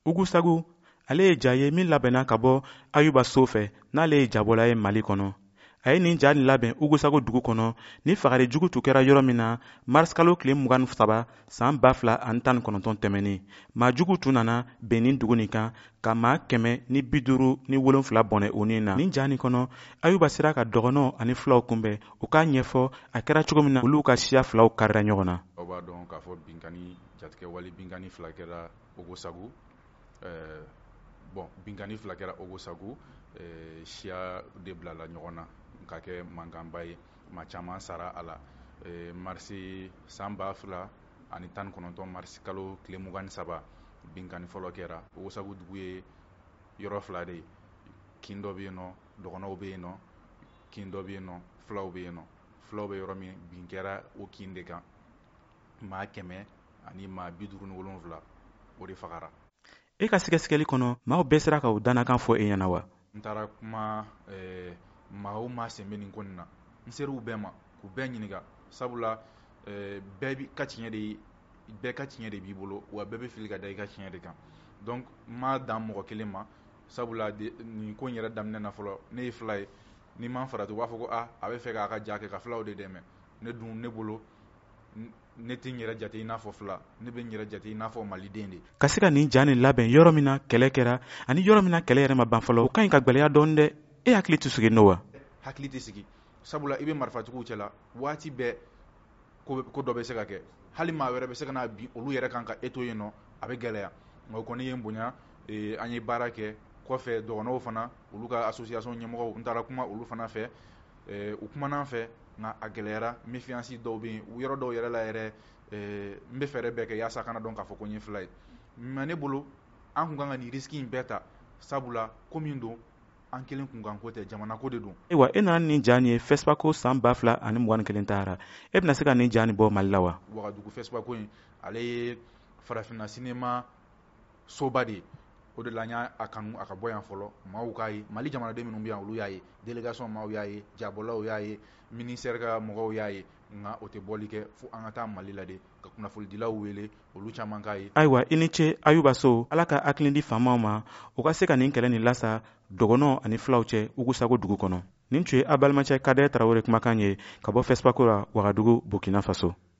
Ugu Sagu ale ye ja ye min labɛnna ka bɔ Ayuba so fɛ n'ale ye jabɔla ye Mali kɔnɔ. A ye nin ja nin labɛn Ugu Sagu dugu kɔnɔ ni fagari jugu tun kɛra yɔrɔ min na mars kalo tile 23 san 2019 tɛmɛnen. Maa jugu tun nana bɛn nin dugu nin kan ka maa 157 bɔnɛ o nin na. Nin ja nin kɔnɔ Ayuba sera ka dɔgɔnɔw ani filaw kunbɛn u k'a ɲɛfɔ a kɛra cogo min na olu ka siya filaw karira ɲɔgɔn na. Aw b'a dɔn k'a fɔ binkani jatigɛ wali binkani fila kɛra Ugu Sagu. Binkani fila kɛra Ugu Sagu, siya de bilala ɲɔgɔn na ka kɛ mankanba ye, maa caman sara a la. Marisi san 2019 marisi kalo tile 23 binkani fɔlɔ kɛra. Ugu Sagu dugu ye yɔrɔ fila de ye, kin dɔ bɛ yen nɔ, dɔgɔnɔw bɛ yen nɔ, kin dɔ bɛ yen nɔ, filaw bɛ yen nɔ. Filaw bɛ yɔrɔ min bin kɛra o kin de kan, maa 100 ani maa 57 o de fagara. E ka sɛgɛsɛgɛli kɔnɔ maaw bɛɛ sera ka u danakan fɔ e ɲɛna wa? N taara kuma maaw maa sen bɛ nin ko nin na, n ser'u bɛɛ ma k'u bɛɛ ɲininka, sabula bɛɛ ka tiɲɛ de b'i bolo wa bɛɛ bɛ fili ka da i ka tiɲɛ de kan. Donc n ma dan mɔgɔ kelen ma, sabula nin ko in yɛrɛ daminɛ na fɔlɔ ne ye fila ye, ni ma farati u b'a fɔ ko a bɛ fɛ k'a ka ja kɛ ka filaw de dɛmɛ. Ne dun ne bolo ne tɛ n yɛrɛ jate i n'a fɔ fila, ne bɛ n yɛrɛ jate i n'a fɔ maliden de. Ka se ka nin ja nin labɛn yɔrɔ min na kɛlɛ kɛra ani yɔrɔ min na kɛlɛ yɛrɛ ma ban fɔlɔ, o ka ɲi ka gwɛlɛya dɔɔni dɛ. E hakili tɛ sigi n'o wa? Hakili tɛ sigi, sabula i bɛ marifatigiw cɛla waati bɛɛ ko dɔ bɛ se ka kɛ, hali maa wɛrɛ bɛ se ka na bin olu yɛrɛ kan ka e to yen nɔ, a bɛ gɛlɛya. Nka o kɔni ye n bonya, an ye baara kɛ kɔfɛ dɔgɔnɔw fana olu ka association ɲɛmɔgɔw n taara kuma olu fana fɛ, u kumana an fɛ nka a gɛlɛyara. méfiance dɔw bɛ yen yɔrɔ dɔw yɛrɛ la yɛrɛ, n bɛ fɛɛrɛ bɛɛ kɛ yaasa kana dɔn k'a fɔ ko n ye fila ye, mais ne bolo an kun kan ka nin risque in bɛɛ ta, sabula ko min don an kelen kun kan ko tɛ, jamana ko de don. Ayiwa e nana nin ja nin ye FESPACO san 2021 taara, e bɛna se ka nin ja nin bɔ Mali la wa? Wagadugu FESPACO in ale ye farafinna sinema soba de ye, o de la n y'a kanu a ka bɔ yan fɔlɔ, maaw k'a ye, Mali jamanaden minnu bɛ yan olu y'a ye, délégation maaw y'a ye, jabɔlaw y'a ye, ministère ka mɔgɔw y'a ye, nka o tɛ bɔli kɛ fo an ka taa Mali la de ka kunnafonidilaw wele olu caman k'a ye. Ayiwa i ni ce Ayuba So, Ala ka hakili di faamaw ma u ka se ka nin kɛlɛ nin lasa dɔgɔnɔw ani filaw cɛ Ugu Sagu dugu kɔnɔ. Nin tun ye a balimacɛ Kadɛ Tarawele kumakan ye ka bɔ FESPACO la Wagadugu, Burkina Faso.